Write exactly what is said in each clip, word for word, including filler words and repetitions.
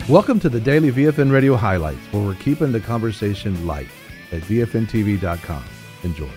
Welcome to the Daily V F N Radio Highlights, where we're keeping the conversation light at V F N T V dot com. Enjoy.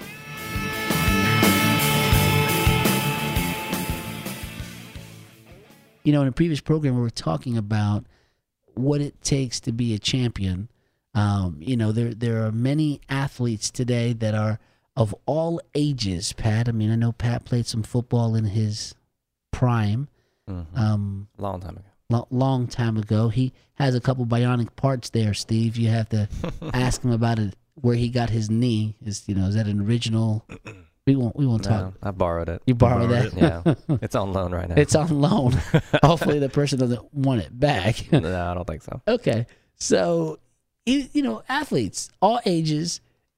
You know, in a previous program, we were talking about what it takes to be a champion. Um, you know, there there are many athletes today that are of all ages, Pat. I mean, I know Pat played some football in his prime. Mm-hmm. Um, long time ago. Lo- long time ago. He has a couple bionic parts there, Steve. You have to ask him about it, where he got his knee. Is you know, is that an original? We won't. We won't No, talk. I borrowed it. You borrowed, borrowed that? Yeah, it's on loan right now. It's on loan. Hopefully, the person doesn't want it back. No, I don't think so. Okay, so you, you know, athletes, all ages,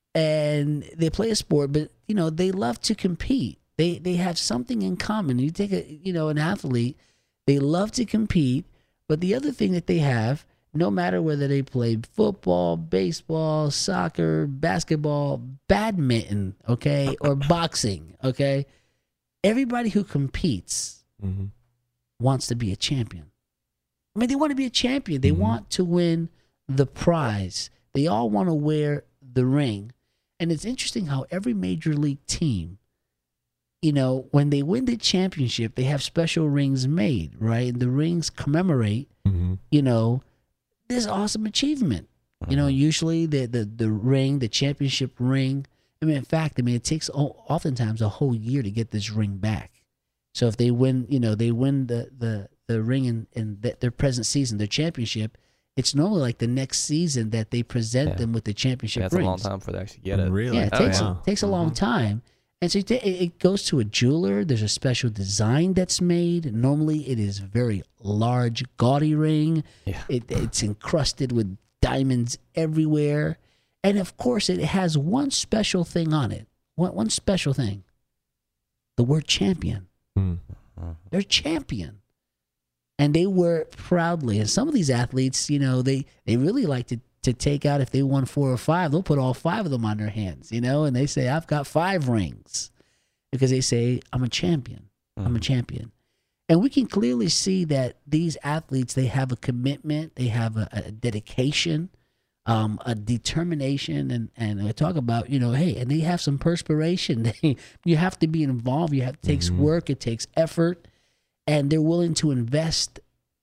and they play a sport, but you know, they love to compete. They they have something in common. You take a you know an athlete, they love to compete, but the other thing that they have, no matter whether they play football, baseball, soccer, basketball, badminton, okay, or boxing, okay, everybody who competes Mm-hmm. wants to be a champion. I mean, they want to be a champion. They Mm-hmm. want to win the prize. They all want to wear the ring. And it's interesting how every major league team, you know, when they win the championship, they have special rings made, right? And the rings commemorate, Mm-hmm. you know, this awesome achievement. You know, usually the, the, the ring, the championship ring, I mean, in fact, I mean, it takes o- oftentimes a whole year to get this ring back. So if they win, you know, they win the, the, the ring in, in the, their present season, their championship, it's normally like the next season that they present Yeah. them with the championship Yeah, it's rings. a long time for they actually get it. Really? Yeah, it Oh, takes, yeah. a, takes a long time. And so it, it goes to a jeweler. There's a special design that's made. Normally it is a very large, gaudy ring. Yeah. It, it's encrusted with diamonds everywhere. And of course, it has one special thing on it. One, one special thing. The word champion. Mm-hmm. They're champion. And they wear it proudly. And some of these athletes, you know, they, they really like to, to take out, if they won four or five, they'll put all five of them on their hands, you know, and they say, I've got five rings. Because they say, I'm a champion. I'm a champion. And we can clearly see that these athletes, they have a commitment, they have a, a dedication, um, a determination, and, and I talk about, you know, hey, and they have some perspiration. They, you have to be involved. You have, it takes Mhm. work, it takes effort, and they're willing to invest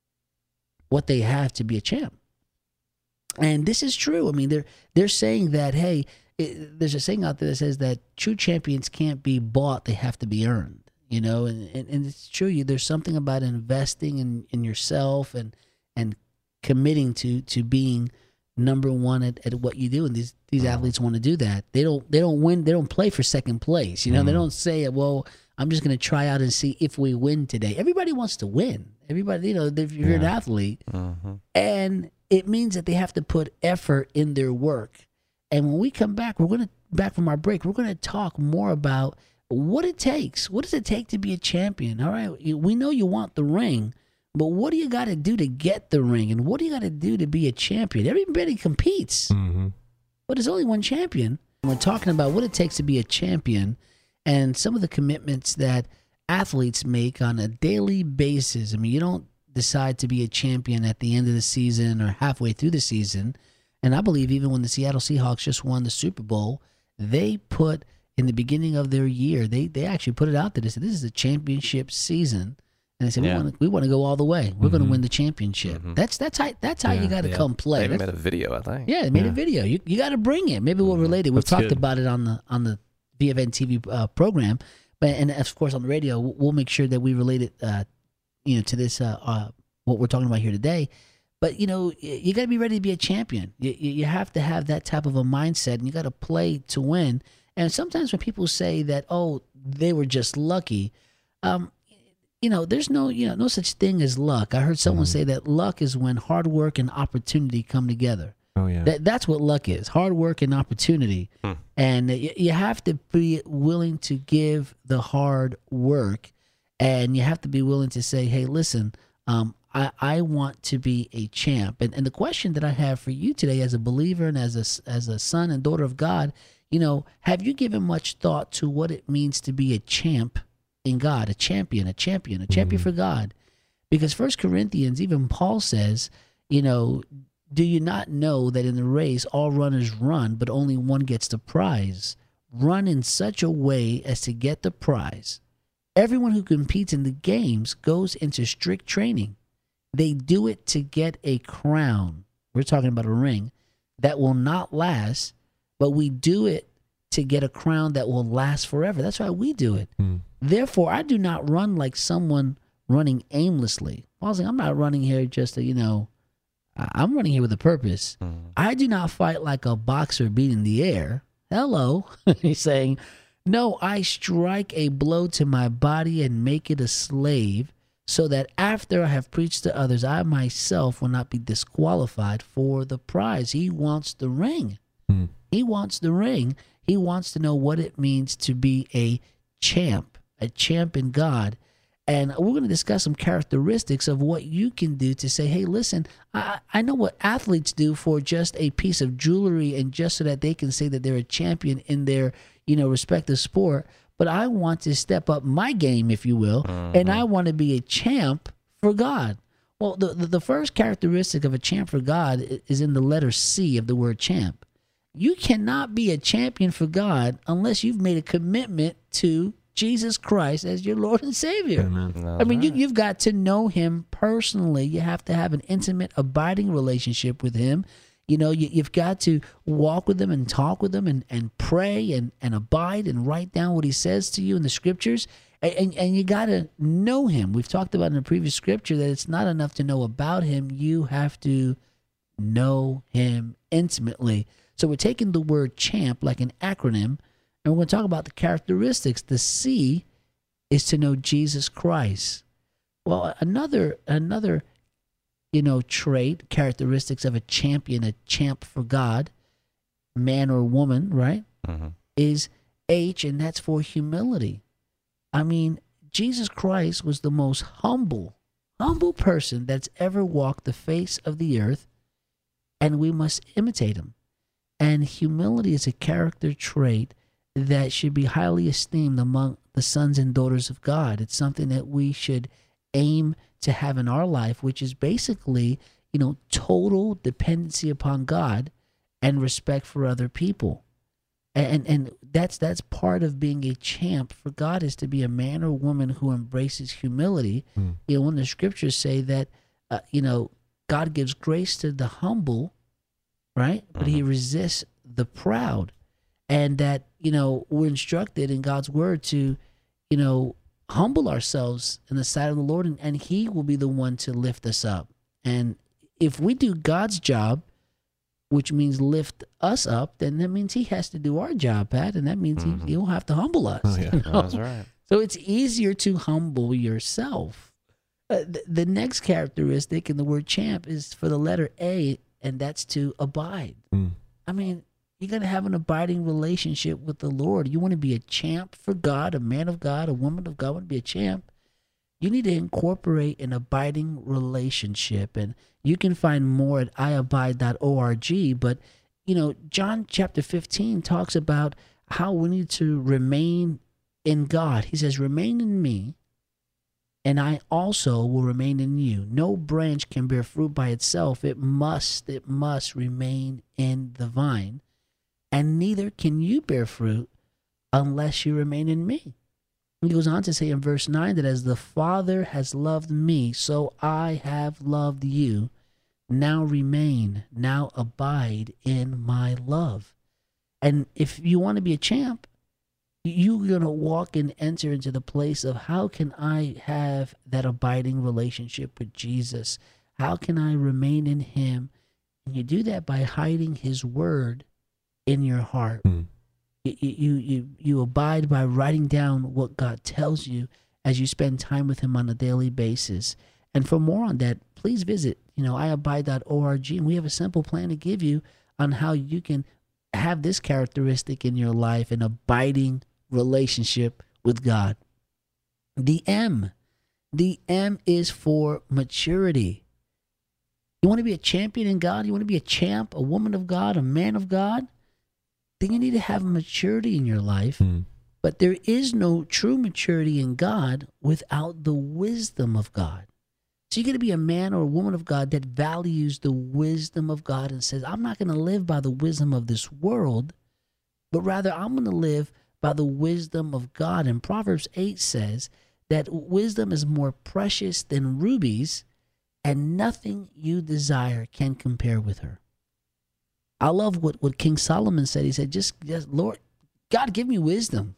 what they have to be a champ. And this is true. I mean, they're they're saying that, hey, it, there's a saying out there that says that true champions can't be bought; they have to be earned. You know, and, and, and it's true. You there's something about investing in, in yourself and and committing to to being number one at, at what you do. And these these athletes want to do that. They don't they don't win. They don't play for second place. You know, they don't say, well, I'm just going to try out and see if we win today. Everybody wants to win. Everybody, you know, if you're an Yeah. athlete, Mm-hmm. and it means that they have to put effort in their work. And when we come back, we're going to back from our break. We're going to talk more about what it takes. What does it take to be a champion? All right, you- we know you want the ring, but what do you got to do to get the ring? And what do you got to do to be a champion? Everybody competes, Mm-hmm. but there's only one champion. We're talking about what it takes to be a champion and some of the commitments that athletes make on a daily basis. I mean, you don't decide to be a champion at the end of the season or halfway through the season. And I believe even when the Seattle Seahawks just won the Super Bowl, they put in the beginning of their year, they they actually put it out there. They said, this is a championship season. And they said, Yeah. we want to we want to go all the way. We're going to Mhm. win the championship. Mhm. That's that's how that's how Yeah, you got to yeah. come play. They even That's- made a video, I think. yeah, they made Yeah. a video. You you got to bring it. Maybe we'll Mhm. relate it. We've That's talked good. about it on the on the V F N T V uh, program, but and of course on the radio, we'll we'll make sure that we relate it, uh, you know, to this uh, uh, what we're talking about here today. But you know, y- you got to be ready to be a champion. You, you you have to have that type of a mindset, and you got to play to win. And sometimes when people say that, oh, they were just lucky, um, you know, there's no you know no such thing as luck. I heard someone Mhm. say that luck is when hard work and opportunity come together. Oh, yeah. That, that's what luck is: hard work and opportunity. Hmm. And you, you have to be willing to give the hard work, and you have to be willing to say, "Hey, listen, um, I, I want to be a champ." And and the question that I have for you today, as a believer and as a as a son and daughter of God, you know, have you given much thought to what it means to be a champ in God, a champion, a champion, a champion Mhm. for God? Because First Corinthians, even Paul says, you know, do you not know that in the race all runners run, but only one gets the prize? Run in such a way as to get the prize. Everyone who competes in the games goes into strict training. They do it to get a crown. We're talking about a ring that will not last, but we do it to get a crown that will last forever. That's why we do it. Mm. Therefore, I do not run like someone running aimlessly. I was like, I'm not running here just to, you know, I'm running here with a purpose. Mm. I do not fight like a boxer beating the air. Hello. He's saying, no, I strike a blow to my body and make it a slave, so that after I have preached to others, I myself will not be disqualified for the prize. He wants the ring. Mm. He wants the ring. He wants to know what it means to be a champ, a champ in God. And we're going to discuss some characteristics of what you can do to say, hey, listen, I, I know what athletes do for just a piece of jewelry and just so that they can say that they're a champion in their, you know, respective sport. But I want to step up my game, if you will, uh-huh. and I want to be a champ for God. Well, the, the, the first characteristic of a champ for God is in the letter C of the word champ. You cannot be a champion for God unless you've made a commitment to Jesus Christ as your Lord and Savior. I mean, right. you, you've got to know him personally. You have to have an intimate, abiding relationship with him. You know, you, you've got to walk with him and talk with him and, and pray and, and abide and write down what he says to you in the scriptures. And, and, and you got to know him. We've talked about in the previous scripture that it's not enough to know about him. You have to know him intimately. So we're taking the word champ like an acronym, and we're going to talk about the characteristics. The C is to know Jesus Christ. Well, another another you know trait, characteristics of a champion, a champ for God, man or woman, right? Mm-hmm. Is H, and that's for humility. I mean, Jesus Christ was the most humble, humble person that's ever walked the face of the earth, and we must imitate him. And humility is a character trait that should be highly esteemed among the sons and daughters of God. It's something that we should aim to have in our life, which is basically, you know, total dependency upon God and respect for other people. And and that's that's part of being a champ for God, is to be a man or woman who embraces humility. Mm. You know, when the scriptures say that, uh, you know, God gives grace to the humble, right? But he resists the proud. And that, you know, we're instructed in God's word to, you know, humble ourselves in the sight of the Lord, and, and he will be the one to lift us up. And if we do God's job, which means lift us up, then that means he has to do our job, Pat, and that means mm-hmm. he, he'll have to humble us. Oh, yeah. You know? That's right. So it's easier to humble yourself. Uh, the, the next characteristic in the word champ is for the letter A, and that's to abide. Mm. I mean, you're going to have an abiding relationship with the Lord. You want to be a champ for God, a man of God, a woman of God, want to be a champ. You need to incorporate an abiding relationship. And you can find more at i abide dot org. But, you know, John chapter fifteen talks about how we need to remain in God. He says, remain in me, and I also will remain in you. No branch can bear fruit by itself. It must, it must remain in the vine. And neither can you bear fruit unless you remain in me. He goes on to say in verse nine that as the Father has loved me, so I have loved you. Now remain, now abide in my love. And if you want to be a champ, you're going to walk and enter into the place of, how can I have that abiding relationship with Jesus? How can I remain in him? And you do that by hiding his word in your heart. Mm. You, you you you abide by writing down what God tells you as you spend time with him on a daily basis. And for more on that, please visit, you know, i abide dot org, and we have a simple plan to give you on how you can have this characteristic in your life, an abiding relationship with God. The M, the M is for maturity. You want to be a champion in God? You want to be a champ, a woman of God, a man of God? Then you need to have maturity in your life. Mm. But there is no true maturity in God without the wisdom of God. So you got to be a man or a woman of God that values the wisdom of God and says, I'm not going to live by the wisdom of this world, but rather I'm going to live by the wisdom of God. And Proverbs eight says that wisdom is more precious than rubies, and nothing you desire can compare with her. I love what, what King Solomon said. He said, just, just Lord, God, give me wisdom.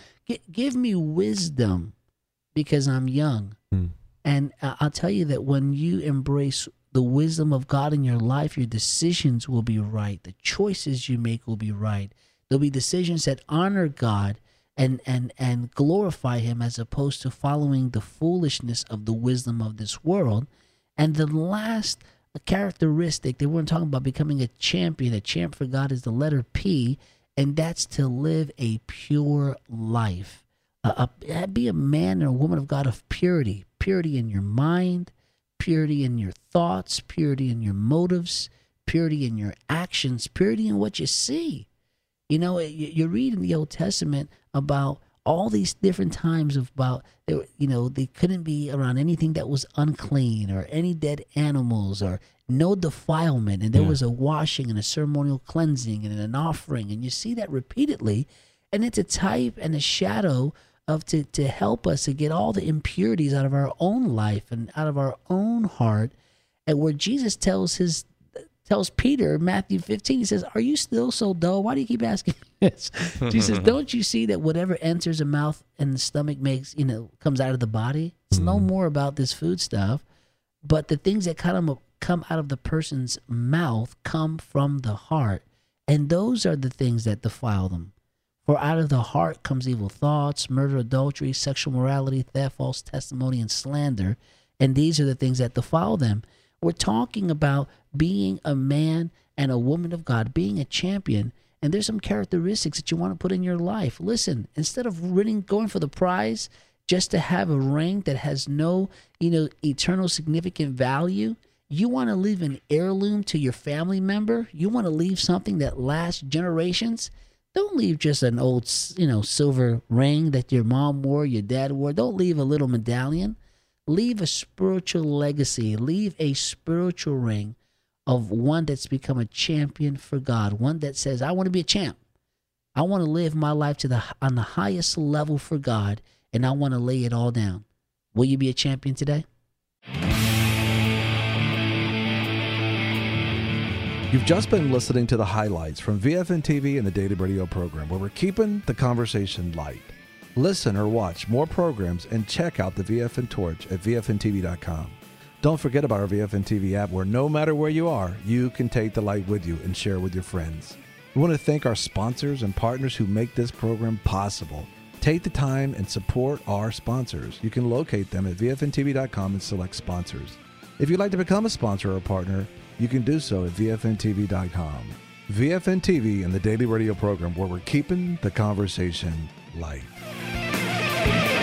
Give me wisdom because I'm young. Mm. And uh, I'll tell you that when you embrace the wisdom of God in your life, your decisions will be right. The choices you make will be right. There'll be decisions that honor God and, and, and glorify him, as opposed to following the foolishness of the wisdom of this world. And the last characteristic, they weren't talking about becoming a champion. A champ for God is the letter P, and that's to live a pure life. Uh, uh, be a man or a woman of God of purity. Purity in your mind, purity in your thoughts, purity in your motives, purity in your actions, purity in what you see. You know, you, you read in the Old Testament about all these different times of about, you know, they couldn't be around anything that was unclean or any dead animals or no defilement. And there yeah. was a washing and a ceremonial cleansing and an offering. And you see that repeatedly. And it's a type and a shadow of to, to help us to get all the impurities out of our own life and out of our own heart. And where Jesus tells his tells Peter, Matthew fifteen, he says, are you still so dull? Why do you keep asking me this? Jesus, don't you see that whatever enters the mouth and the stomach makes, you know, comes out of the body? It's mm. no more about this food stuff, but the things that kind of come out of the person's mouth come from the heart. And those are the things that defile them. For out of the heart comes evil thoughts, murder, adultery, sexual morality, theft, false testimony, and slander. And these are the things that defile them. We're talking about being a man and a woman of God, being a champion. And there's some characteristics that you want to put in your life. Listen, instead of winning, going for the prize just to have a ring that has no, you know, eternal significant value, you want to leave an heirloom to your family member. You want to leave something that lasts generations. Don't leave just an old, you know, silver ring that your mom wore, your dad wore. Don't leave a little medallion. Leave a spiritual legacy. Leave a spiritual ring of one that's become a champion for God. One that says, I want to be a champ. I want to live my life to the on the highest level for God, and I want to lay it all down. Will you be a champion today? You've just been listening to the highlights from V F N T V and the Daily Radio program, where we're keeping the conversation light. Listen or watch more programs and check out the V F N Torch at V F N T V dot com. Don't forget about our V F N T V app, where no matter where you are, you can take the light with you and share with your friends. We want to thank our sponsors and partners who make this program possible. Take the time and support our sponsors. You can locate them at V F N T V dot com and select sponsors. If you'd like to become a sponsor or a partner, you can do so at V F N T V dot com. V F N T V and the Daily Radio program, where we're keeping the conversation light.